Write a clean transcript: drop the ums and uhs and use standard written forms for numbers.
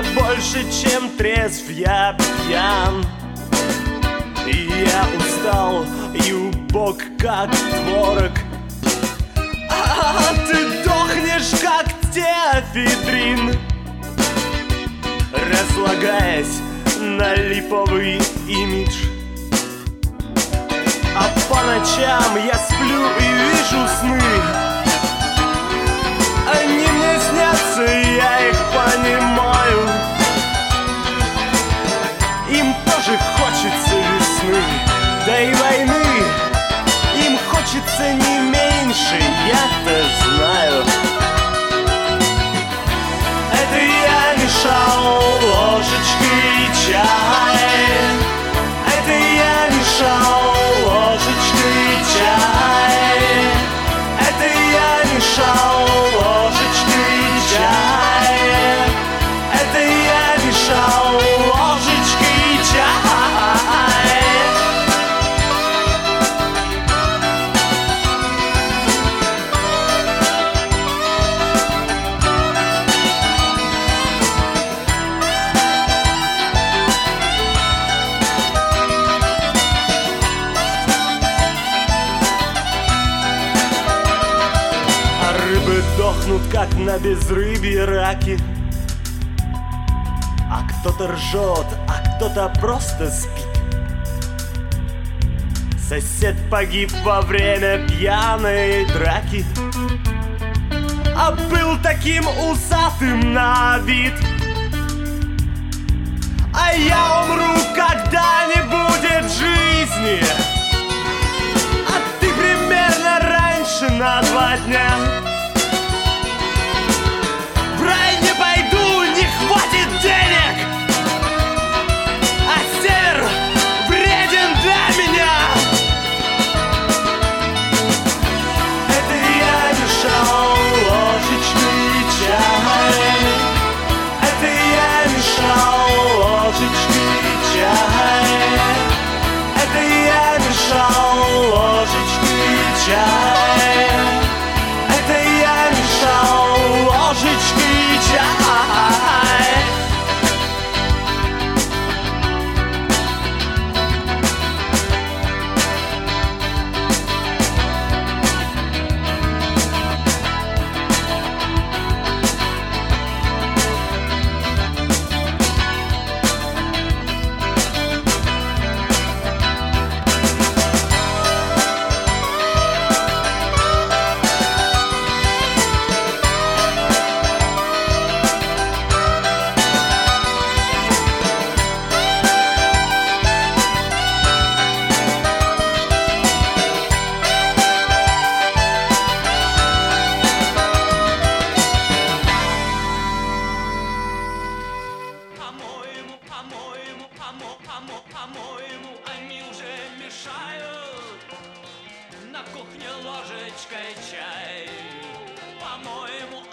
Я больше, чем трезв, я пьян. И я устал и убог, как творог. А ты дохнешь, как теофедрин, разлагаясь на липовый имидж. А по ночам я сплю и вижу сны. Они мне снятся, и я их понимаю. Им тоже хочется весны, да и войны. Им хочется не меньше, я-то знаю. Это я мешал ложечкой чай. Это я мешал ложечкой чай. Это я мешал ложечкой чай. Это я мешал ложечкой чай. Дохнут, как на безрыбье раки. А кто-то ржет, а кто-то просто спит. Сосед погиб во время пьяной драки, а был таким усатым на вид. А я умру, когда не будет жизни, а ты примерно раньше на 2 дня. В рай не пойду, не хватит денег, а север вреден для меня. Это я мешал ложечкой чай. Это я мешал ложечкой чай. Это я мешал ложечкой чай. Это я мешал ложечкой чай. По-моему, они уже мешают на кухне ложечкой чай. По-моему,